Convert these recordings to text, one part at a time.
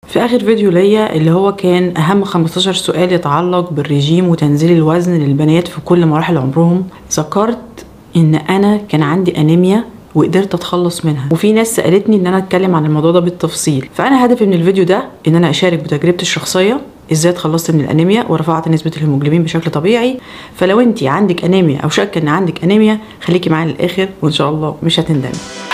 في اخر فيديو ليا اللي هو كان اهم 15 سؤال يتعلق بالرجيم وتنزيل الوزن للبنات في كل مراحل عمرهم، ذكرت ان انا كان عندي انيميا وقدرت اتخلص منها، وفي ناس سالتني ان انا اتكلم عن الموضوع ده بالتفصيل. فانا هدفي من الفيديو ده ان انا اشارك بتجربتي الشخصيه ازاي اتخلصت من الانيميا ورفعت نسبه الهيموجلوبين بشكل طبيعي. فلو انت عندك انيميا او شاكه ان عندك انيميا خليكي معايا للاخر وان شاء الله مش هتندمي.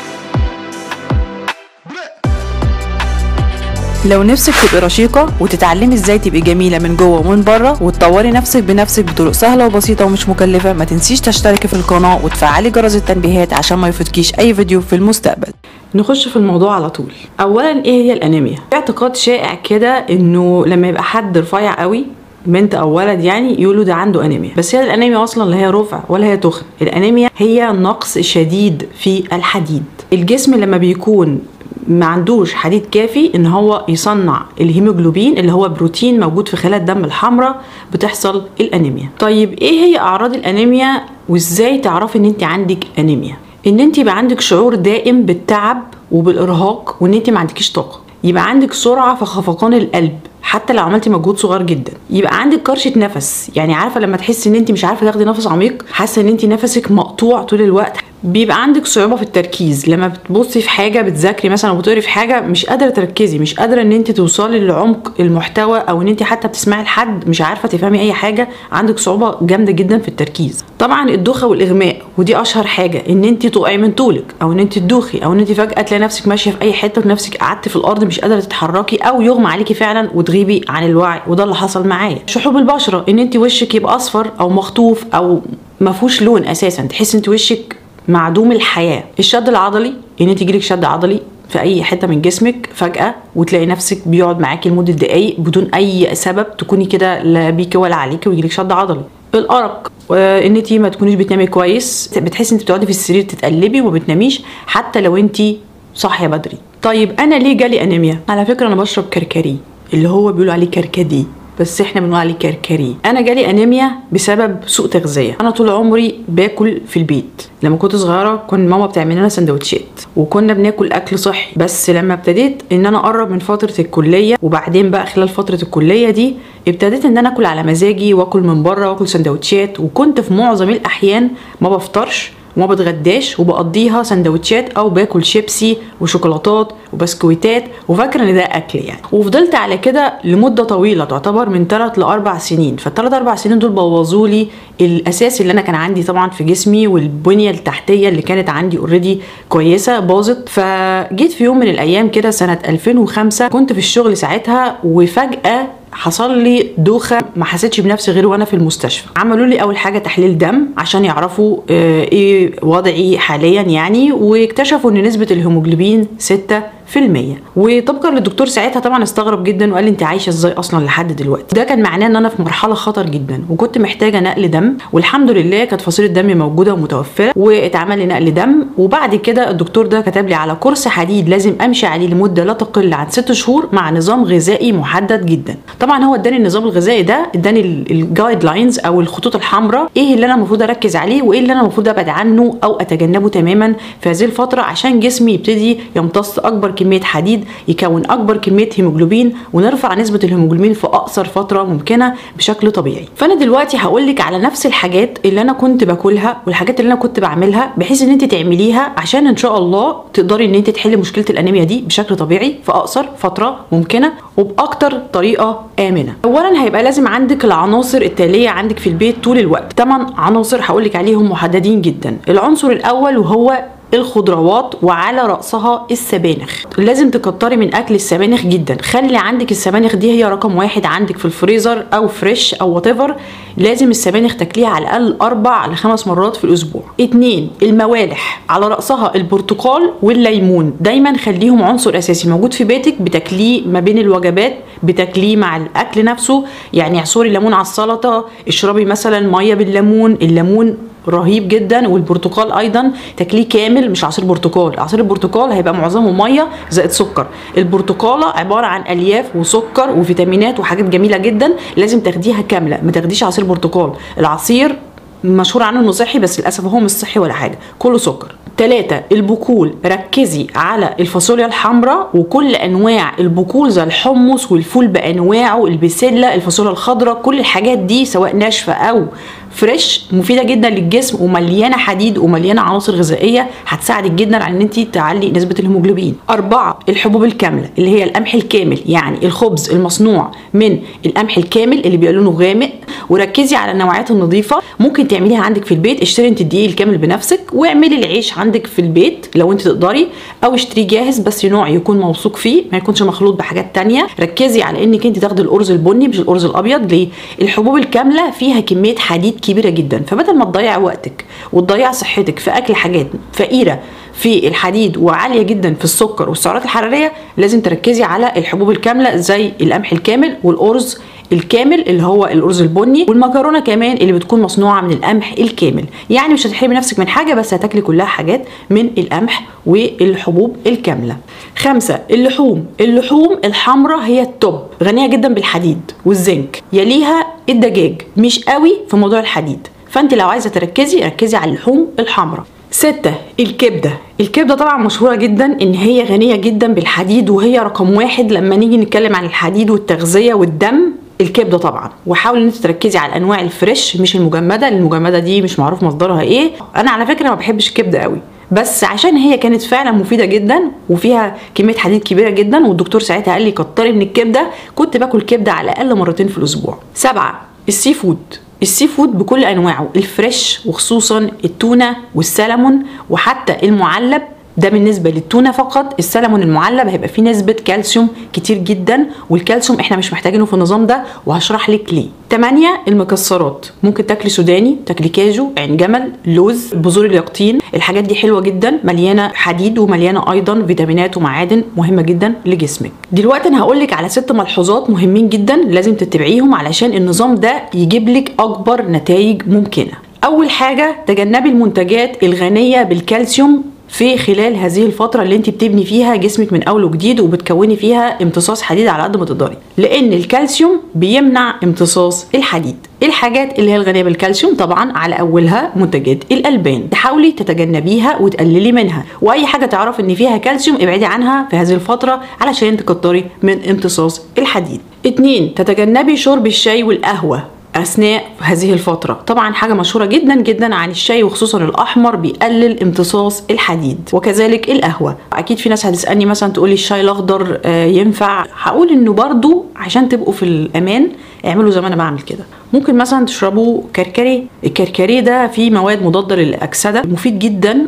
لو نفسك تبقي رشيقة وتتعلمي ازاي تبقي جميلة من جوه ومن بره وتطوري نفسك بنفسك بطرق سهلة وبسيطة ومش مكلفة، ما تنسيش تشتركي في القناة وتفعلي جرس التنبيهات عشان ما يفوتكيش اي فيديو في المستقبل. نخش في الموضوع على طول. اولا ايه هي الانيميا؟ في اعتقاد شائع كده انه لما يبقى حد رفيع قوي بنت او ولد يعني يقولوا ده عنده انيميا، بس هي الانيميا اصلا لا هي رفع ولا هي تخن. الانيميا هي نقص شديد في الحديد. الجسم لما بيكون ما عندوش حديد كافي ان هو يصنع الهيموجلوبين اللي هو بروتين موجود في خلايا الدم الحمراء، بتحصل الانيميا. طيب ايه هي اعراض الانيميا وازاي تعرفي ان انت عندك انيميا؟ ان انت يبقى عندك شعور دائم بالتعب وبالارهاق وان انت ما عندكيش طاقه، يبقى عندك سرعه في خفقان القلب حتى لو عملتي مجهود صغير جدا، يبقى عندك كرشه نفس، يعني عارفه لما تحسي ان انت مش عارفه تاخدي نفس عميق، حاسه ان انت نفسك مقطوع طول الوقت. بيبقى عندك صعوبه في التركيز، لما بتبصي في حاجه بتذاكري مثلا او بتقري في حاجه مش قادره تركزي، مش قادره ان انت توصلي لعمق المحتوى، او ان انت حتى بتسمعي لحد مش عارفه تفهمي اي حاجه، عندك صعوبه جامده جدا في التركيز. طبعا الدوخه والاغماء ودي اشهر حاجه، ان انت تقعي من طولك او ان انت تدوخي او ان انت فجاه تلاقي نفسك ماشيه في اي حته ونفسك قعدتي في الارض مش قادره تتحركي، او يغمى عليكي فعلا وتغيبي عن الوعي، وده اللي حصل معايا. شحوب البشره، ان انت وشك يبقى اصفر او مخطوف او ما فيهوش لون اساسا، تحسي انت وشك معدوم الحياه. الشد العضلي، ان انت يجيلك شد عضلي في اي حته من جسمك فجاه وتلاقي نفسك بيقعد معاكي لمده دقايق بدون اي سبب، تكوني كده لا بيكي ولا عليكي ويجيلك شد عضلي. الارق، ان انت ما تكونيش بتنامي كويس، بتحسي انت بتقعدي في السرير تتقلبي وما بتناميش حتى لو انت صاحيه بدري. طيب انا ليه جالي انيميا؟ على فكره انا بشرب كركديه اللي هو بيقولوا عليه كركديه بس احنا بنقول عليه كركري. انا جالي انيميا بسبب سوء تغذيه. انا طول عمري باكل في البيت، لما كنت صغيره كان ماما بتعمل لنا سندوتشات وكنا بناكل اكل صحي، بس لما ابتديت ان انا اقرب من فتره الكليه وبعدين بقى خلال فتره الكليه دي ابتديت ان انا اكل على مزاجي واكل من بره واكل سندوتشات، وكنت في معظم الاحيان ما بفطرش وما بتغداش وبقضيها سندوتشات او باكل شيبسي وشوكولاتات وبسكويتات وفاكره ان ده اكل يعني. وفضلت على كده لمده طويله تعتبر من 3 ل 4 سنين. فالثلاث 4 سنين دول بوظوا لي الاساس اللي انا كان عندي طبعا في جسمي، والبنيه التحتيه اللي كانت عندي اوريدي كويسه باظت. فجيت في يوم من الايام كده سنه 2005 كنت في الشغل ساعتها وفجاه حصل لي دوخه، ما حسيتش بنفسي غير وانا في المستشفى. عملوا لي اول حاجه تحليل دم عشان يعرفوا ايه وضعي حاليا يعني، واكتشفوا ان نسبه الهيموجلوبين 6%. وطبقا للدكتور ساعتها طبعا استغرب جدا وقال لي انت عايشه ازاي اصلا لحد دلوقتي؟ ده كان معناه ان انا في مرحله خطر جدا وكنت محتاجه نقل دم، والحمد لله كانت فصيله دمي موجوده ومتوفره واتعمل لي نقل دم. وبعد كده الدكتور ده كتب لي على كورس حديد لازم امشي عليه لمده لا تقل عن 6 شهور مع نظام غذائي محدد جدا. طبعا هو اداني النظام الغذائي ده، اداني الجايد لاينز او الخطوط الحمراء، ايه اللي انا المفروض اركز عليه وايه اللي انا المفروض ابعد عنه او اتجنبه تماما في هذه الفتره عشان جسمي يبتدي يمتص اكبر كميه حديد، يكون اكبر كميه هيموجلوبين، ونرفع نسبه الهيموجلوبين في اقصر فتره ممكنه بشكل طبيعي. فانا دلوقتي هقول لك على نفس الحاجات اللي انا كنت باكلها والحاجات اللي انا كنت بعملها بحيث ان انت تعمليها عشان ان شاء الله تقدري ان انت تحلي مشكله الانيميا دي بشكل طبيعي في اقصر فتره ممكنه وباكتر طريقه امنه. اولا هيبقى لازم عندك العناصر التاليه عندك في البيت طول الوقت. 8 عناصر هقول لك عليهم محددين جدا. العنصر الاول وهو الخضروات وعلى رأسها السبانخ. لازم تكتري من اكل السبانخ جدا، خلي عندك السبانخ دي هي رقم 1 عندك في الفريزر او فريش او واتيفر. لازم السبانخ تاكليها على الاقل 4 ل 5 مرات في الاسبوع. 2 الموالح على رأسها البرتقال والليمون، دايما خليهم عنصر اساسي موجود في بيتك، بتاكليه ما بين الوجبات، بتاكليه مع الاكل نفسه، يعني اعصري ليمون على السلطه، اشربي مثلا ميه بالليمون. الليمون رهيب جدا، والبرتقال ايضا تاكليه كامل مش عصير برتقال. عصير البرتقال هيبقى معظمه ميه زائد سكر، البرتقاله عباره عن الياف وسكر وفيتامينات وحاجات جميله جدا، لازم تاخديها كامله، ما تاخديش عصير برتقال. العصير مشهور عنه انه صحي بس للاسف هو مش صحي ولا حاجه، كله سكر. 3. البقول، ركزي على الفاصوليا الحمراء وكل انواع البقول زي الحمص والفول بانواعه، البسله، الفاصوليا الخضراء، كل الحاجات دي سواء ناشفه او فريش مفيده جدا للجسم ومليانه حديد ومليانه عناصر غذائيه هتساعدك جدا على ان انت تعلي نسبه الهيموجلوبين. 4. الحبوب الكامله اللي هي القمح الكامل، يعني الخبز المصنوع من القمح الكامل اللي بيبقى لونه غامق، وركزي على النوعيات النظيفه. ممكن تعمليها عندك في البيت، اشتري انت الدقيق الكامل بنفسك واعملي العيش عندك في البيت لو انت تقدري، او اشتريه جاهز بس نوع يكون موثوق فيه ما يكونش مخلوط بحاجات تانية. ركزي على انك انت تاخدي الارز البني مش الارز الابيض. ليه؟ الحبوب الكامله فيها كميه حديد كبيره جدا، فبدل ما تضيع وقتك وتضيع صحتك في اكل حاجات فقيره في الحديد وعاليه جدا في السكر والسعرات الحراريه، لازم تركزي على الحبوب الكامله زي القمح الكامل والارز الكامل اللي هو الارز البني، والمكرونه كمان اللي بتكون مصنوعه من القمح الكامل. يعني مش هتحرمي نفسك من حاجه، بس هتاكلي كلها حاجات من القمح والحبوب الكامله. 5. اللحوم الحمراء هي التوب، غنيه جدا بالحديد والزنك، يليها الدجاج مش قوي في موضوع الحديد، فانت لو عايزه ركزي على اللحوم الحمراء. 6. الكبده طبعا مشهوره جدا ان هي غنيه جدا بالحديد، وهي رقم 1 لما نيجي نتكلم عن الحديد والتغذيه والدم، الكبده طبعا. وحاولي ان انت تركزي على الانواع الفريش مش المجمده، المجمده دي مش معروف مصدرها ايه. انا على فكره ما بحبش الكبده قوي، بس عشان هي كانت فعلا مفيده جدا وفيها كميه حديد كبيره جدا، والدكتور ساعتها قال لي كتري من الكبده، كنت باكل كبده على الاقل مرتين في الاسبوع. 7. السي فود بكل انواعه، الفريش وخصوصا التونه والسلمون وحتى المعلب. ده بالنسبه للتونه فقط، السلمون المعلب هيبقى فيه نسبه كالسيوم كتير جدا، والكالسيوم احنا مش محتاجينه في النظام ده وهشرح لك ليه. 8. المكسرات، ممكن تاكلي سوداني، تاكلي كاجو، عين جمل، لوز، بذور اليقطين، الحاجات دي حلوه جدا، مليانه حديد ومليانه ايضا فيتامينات ومعادن مهمه جدا لجسمك. دلوقتي انا هقول لك على 6 ملحوظات مهمين جدا لازم تتبعيهم علشان النظام ده يجيب لك اكبر نتائج ممكنه. اول حاجه، تجنبي المنتجات الغنيه بالكالسيوم في خلال هذه الفترة اللي انت بتبني فيها جسمك من اول وجديد وبتكوني فيها امتصاص حديد على قد ما تقدري، لان الكالسيوم بيمنع امتصاص الحديد. الحاجات اللي هي الغنية بالكالسيوم طبعا على اولها منتجات الالبان، تحاولي تتجنبيها وتقللي منها، واي حاجة تعرف ان فيها كالسيوم ابعدي عنها في هذه الفترة علشان تكتري من امتصاص الحديد. 2. تتجنبي شرب الشاي والقهوة اثناء هذه الفتره. طبعا حاجه مشهوره جدا جدا عن الشاي وخصوصا الاحمر بيقلل امتصاص الحديد، وكذلك القهوه. اكيد في ناس هتسالني مثلا تقولي الشاي الاخضر ينفع؟ هقول انه برضو عشان تبقوا في الامان اعملوا زي ما انا بعمل كده. ممكن مثلا تشربوا كركري، الكركري ده فيه مواد مضاده للاكسده، مفيد جدا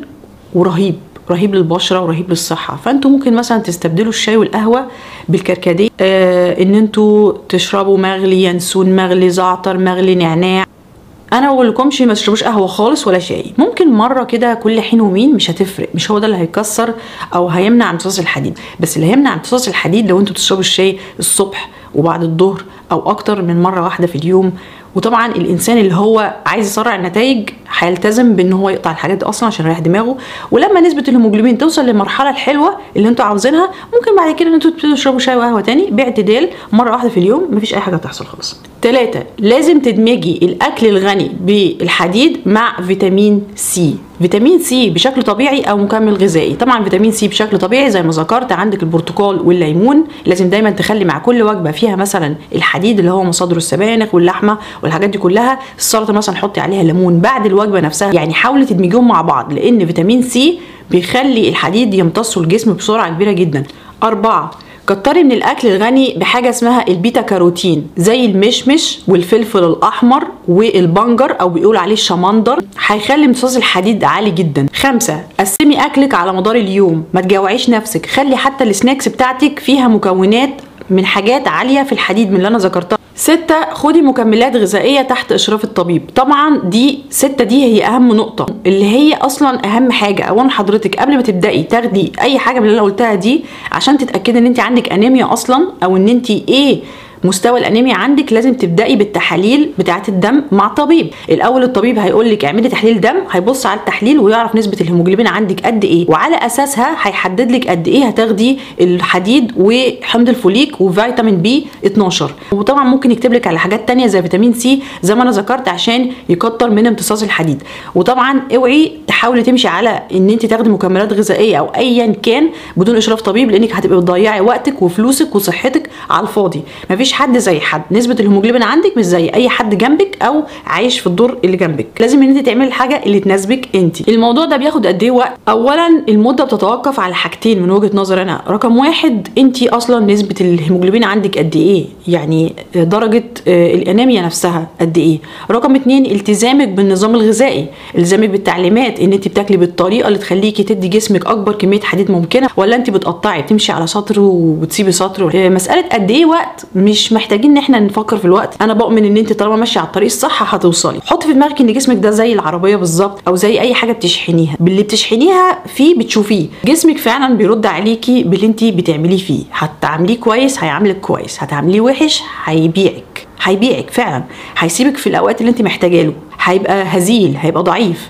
ورهيب للبشره ورهيب للصحه. فانتوا ممكن مثلا تستبدلوا الشاي والقهوه بالكركديه، ان انتوا تشربوا مغلي ينسون، مغلي زعتر، مغلي نعناع. انا ما بقولكمش ما تشربوش قهوه خالص ولا شاي، ممكن مره كده كل حين ومين، مش هتفرق، مش هو ده اللي هيكسر او هيمنع امتصاص الحديد. بس اللي هيمنع امتصاص الحديد لو انتوا بتشربوا الشاي الصبح وبعد الظهر او اكتر من مره واحده في اليوم. وطبعا الانسان اللي هو عايز يسرع النتائج هيلتزم بان هو يقطع الحاجات دي اصلا عشان يريح دماغه، ولما نسبه الهيموجلوبين توصل للمرحله الحلوه اللي انتوا عاوزينها ممكن بعد كده ان انتوا تبتدوا تشربوا شاي وقهوه تاني باعتدال مره واحده في اليوم، مفيش اي حاجه هتحصل خالص. 3. لازم تدمجي الاكل الغني بالحديد مع فيتامين سي. فيتامين سي بشكل طبيعي او مكمل غذائي. طبعا فيتامين سي بشكل طبيعي زي ما ذكرت عندك البرتقال والليمون، لازم دايما تخلي مع كل وجبه فيها مثلا الحديد اللي هو مصادره السبانخ واللحمه والحاجات دي كلها. السلطه مثلا حطي عليها ليمون بعد الوجبه نفسها، يعني حاولي تدمجيهم مع بعض لان فيتامين سي بيخلي الحديد يمتصه الجسم بسرعه كبيره جدا. 4. كتري من الاكل الغني بحاجه اسمها البيتا كاروتين زي المشمش والفلفل الاحمر والبنجر او بيقول عليه الشمندر، هيخلي امتصاص الحديد عالي جدا. 5. قسمي اكلك على مدار اليوم، ما تجوعيش نفسك، خلي حتى السناكس بتاعتك فيها مكونات من حاجات عاليه في الحديد من اللي انا ذكرتها. 6. خدي مكملات غذائيه تحت اشراف الطبيب. طبعا دي 6 دي هي اهم نقطه، اللي هي اصلا اهم حاجه. اولا حضرتك قبل ما تبداي تاخدي اي حاجه من اللي انا قلتها دي عشان تتاكدي ان انت عندك انيميا اصلا او ان انت مستوى الانيميا عندك لازم تبداي بالتحاليل بتاعه الدم مع طبيب. الاول الطبيب هيقول لك اعملي تحليل دم، هيبص على التحليل ويعرف نسبه الهيموجلوبين عندك قد ايه، وعلى اساسها هيحدد لك قد ايه هتاخدي الحديد وحمض الفوليك وفيتامين بي 12. وطبعا ممكن يكتب لك على حاجات تانية زي فيتامين سي زي ما انا ذكرت عشان يكتر من امتصاص الحديد. وطبعا اوعي تحاولي تمشي على ان انت تاخدي مكملات غذائيه او ايا كان بدون اشراف طبيب، لانك هتبقي بتضيعي وقتك وفلوسك وصحتك على الفاضي. مفيش حد زي حد، نسبه الهيموجلوبين عندك مش زي اي حد جنبك او عايش في الدور اللي جنبك. لازم ان انت تعملي الحاجه اللي تناسبك انت. الموضوع ده بياخد قد ايه وقت؟ اولا المده بتتوقف على حاجتين من وجهه نظري انا. رقم واحد، انت اصلا نسبه الهيموجلوبين عندك قد ايه، يعني درجه الانيميا نفسها قد ايه. رقم اتنين، التزامك بالنظام الغذائي، التزامك بالتعليمات ان انت بتاكلي بالطريقه اللي تخليكي تدي جسمك اكبر كميه حديد ممكنه، ولا انت بتقطعي تمشي على سطر وتسيبي سطر. مساله قد ايه وقت مش محتاجين ان احنا نفكر في الوقت. انا بؤمن ان انت طالما ماشيه على الطريق الصح هتوصلي. حط في دماغك ان جسمك ده زي العربيه بالظبط او زي اي حاجه بتشحنيها، باللي بتشحنيها فيه بتشوفيه. جسمك فعلا بيرد عليكي باللي انت بتعمليه فيه. هتعمليه كويس هيعاملك كويس، هتعمليه وحش هيبيعك فعلا، هيسيبك في الاوقات اللي انت محتاجه له، هيبقى هزيل، هيبقى ضعيف،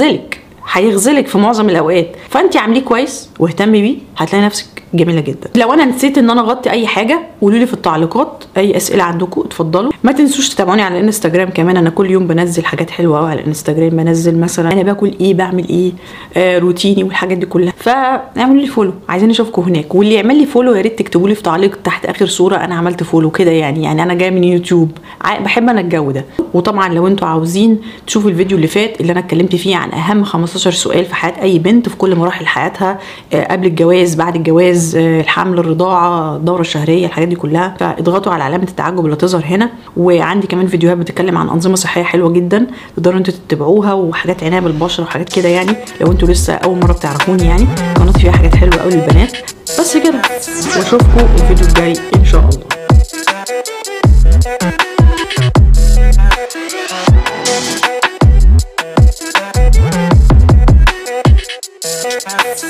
هيغزلك في معظم الاوقات. فانت عامليه كويس واهتمي بيه، هتلاقي نفسك جميله جدا. لو انا نسيت ان انا اغطي اي حاجه قولوا لي في التعليقات، اي اسئله عندكم اتفضلوا. ما تنسوش تتابعوني على الانستجرام كمان، انا كل يوم بنزل حاجات حلوه قوي على الانستجرام. بنزل مثلا انا باكل ايه، بعمل ايه، روتيني والحاجات دي كلها. فاعملوا لي فولو، عايزين نشوفكم هناك. واللي يعمل لي فولو يا ريت تكتبوا لي في تعليق تحت اخر صوره انا عملت فولو كده، يعني انا جايه من يوتيوب، بحب انا الجو ده. وطبعا لو انتوا عاوزين تشوفوا الفيديو اللي فات اللي انا اتكلمت فيه عن اهم 15 سؤال في حياه اي بنت في كل مراحل حياتها، قبل الجواز، بعد الجواز، الحمل، الرضاعه، الدوره الشهريه، الحاجات دي كلها، فاضغطوا على علامه التعجب اللي تظهر هنا. وعندي كمان فيديوهات بتتكلم عن انظمه صحيه حلوه جدا تقدروا انتوا تتبعوها، وحاجات عنايه بالبشره وحاجات كده. يعني لو انتوا لسه اول مره بتعرفوني، يعني قناتي فيها حاجات حلوه قوي للبنات. بس كده، واشوفكم الفيديو الجاي ان شاء الله.